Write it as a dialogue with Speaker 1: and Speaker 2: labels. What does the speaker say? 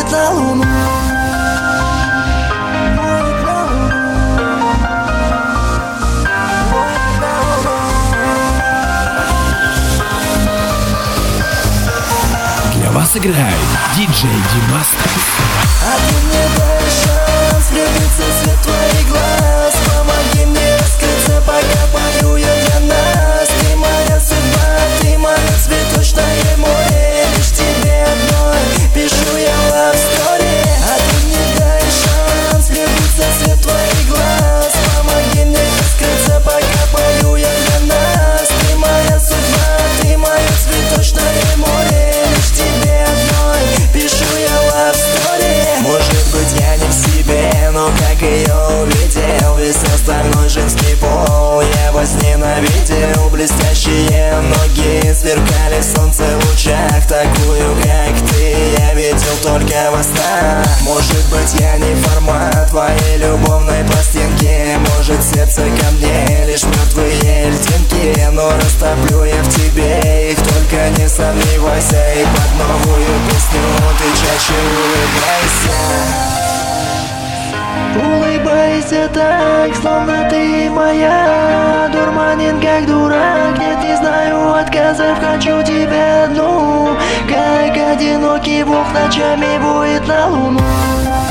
Speaker 1: будет на луну.
Speaker 2: Для вас играет диджей Димастер.
Speaker 1: А ты мне дай шанс влюбиться в цвет твоих глаз. Помоги мне раскрыться, пока пою я для нас. Ты моя судьба, ты мое цветочное море. Лишь тебе одной пишу я love story. А ты мне дай шанс влюбиться в цвет твоих глаз. Помоги мне раскрыться, пока пою я для нас. Ты моя судьба, ты мое цветочное море. Лишь тебе одной пишу я love story. Может быть я не в себе, но как ее увидел, весь остальной женский пол я возненавидел. Блестящие ноги сверкали в солнце лучах. Такую, как ты, я видел только во снах. Может быть я не формат твоей любовной пластинки. Может сердце ко мне лишь мертвые льдинки. Но растоплю я в тебе их, только не сомневайся. И под новую песню ты чаще улыбайся. Улыбайся так, словно ты моя. Дурманин как дурак, нет, не знаю отказов. Хочу тебя одну, как одинокий волк ночами воет на луну.